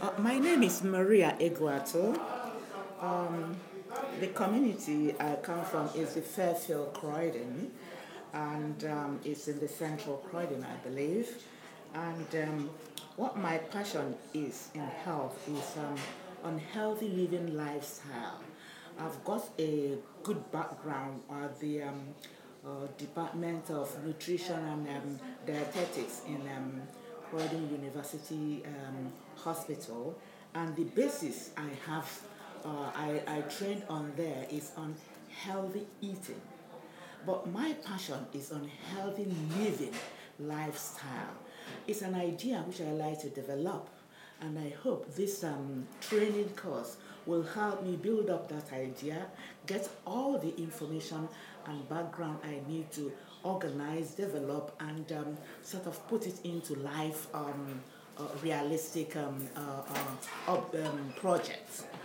My name is Maria Eguato. Um, the community I come from is the Fairfield Croydon, and it's in the central Croydon, I believe. And what my passion is in health is on healthy living lifestyle. I've got a good background at the Department of Nutrition and Dietetics in Croydon University Hospital, and the basis I trained on there is on healthy eating. But my passion is on healthy living lifestyle. It's an idea which I like to develop, and I hope this training course will help me build up that idea, get all the information and background I need to organize, develop, and put it into life realistic projects.